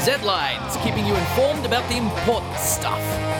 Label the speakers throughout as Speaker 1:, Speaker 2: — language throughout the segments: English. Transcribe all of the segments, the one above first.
Speaker 1: Z-Lines, keeping you informed about the important stuff.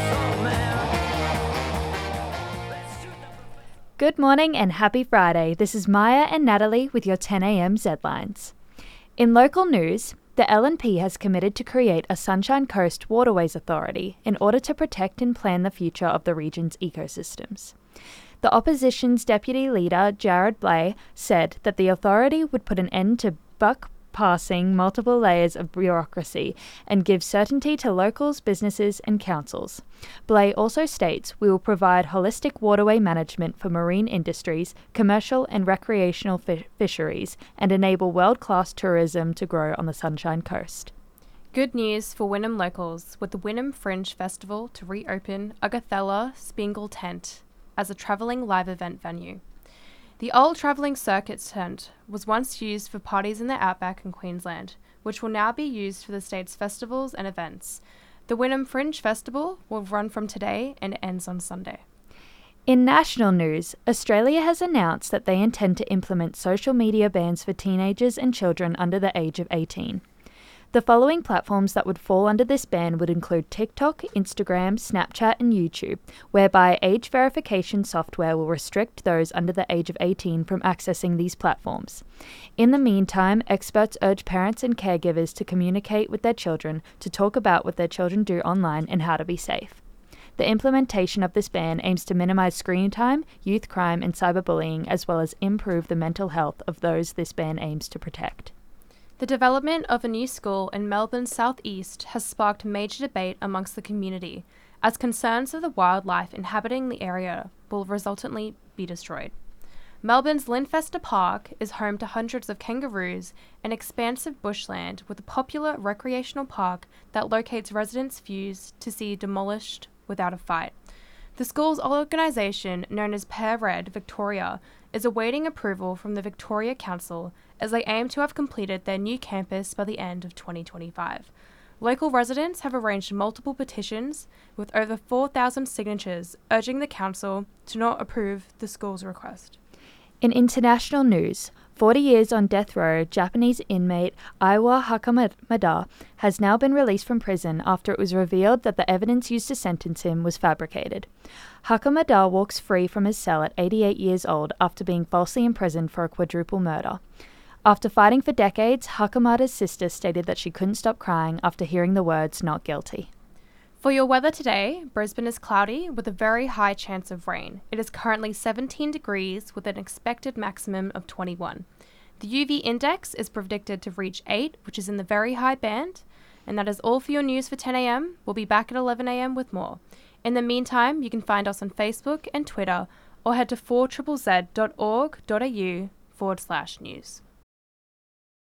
Speaker 2: Good morning and happy Friday. This is Maya and Natalie with your 10am Z-Lines. In local news, the LNP has committed to create a Sunshine Coast Waterways Authority in order to protect and plan the future of the region's ecosystems. The opposition's deputy leader, Jared Blay, said that the authority would put an end to buck-passing multiple layers of bureaucracy and give certainty to locals, businesses and councils. Blay also states we will provide holistic waterway management for marine industries, commercial and recreational fisheries, and enable world-class tourism to grow on the Sunshine Coast.
Speaker 3: Good news for Wynnum locals, with the Wynnum Fringe Festival to reopen Agathella Spingle Tent as a travelling live event venue. The old travelling circuit tent was once used for parties in the outback in Queensland, which will now be used for the state's festivals and events. The Wynnum Fringe Festival will run from today and ends on Sunday.
Speaker 2: In national news, Australia has announced that they intend to implement social media bans for teenagers and children under the age of 18. The following platforms that would fall under this ban would include TikTok, Instagram, Snapchat and YouTube, whereby age verification software will restrict those under the age of 18 from accessing these platforms. In the meantime, experts urge parents and caregivers to communicate with their children to talk about what their children do online and how to be safe. The implementation of this ban aims to minimize screen time, youth crime and cyberbullying, as well as improve the mental health of those this ban aims to protect.
Speaker 3: The development of a new school in Melbourne's southeast has sparked major debate amongst the community, as concerns of the wildlife inhabiting the area will resultantly be destroyed. Melbourne's Linfester Park is home to hundreds of kangaroos and expansive bushland, with a popular recreational park that locates residents' views to see demolished without a fight. The school's organisation, known as Pear Red Victoria, is awaiting approval from the Victoria Council as they aim to have completed their new campus by the end of 2025. Local residents have arranged multiple petitions with over 4,000 signatures urging the council to not approve the school's request.
Speaker 2: In international news, 40 years on death row, Japanese inmate Iwa Hakamada has now been released from prison after it was revealed that the evidence used to sentence him was fabricated. Hakamada walks free from his cell at 88 years old after being falsely imprisoned for a quadruple murder. After fighting for decades, Hakamada's sister stated that she couldn't stop crying after hearing the words "not guilty."
Speaker 3: For your weather today, Brisbane is cloudy with a very high chance of rain. It is currently 17 degrees with an expected maximum of 21. The UV index is predicted to reach 8, which is in the very high band. And that is all for your news for 10 a.m. We'll be back at 11 a.m. with more. In the meantime, you can find us on Facebook and Twitter or head to 4ZZZ.org.au/news.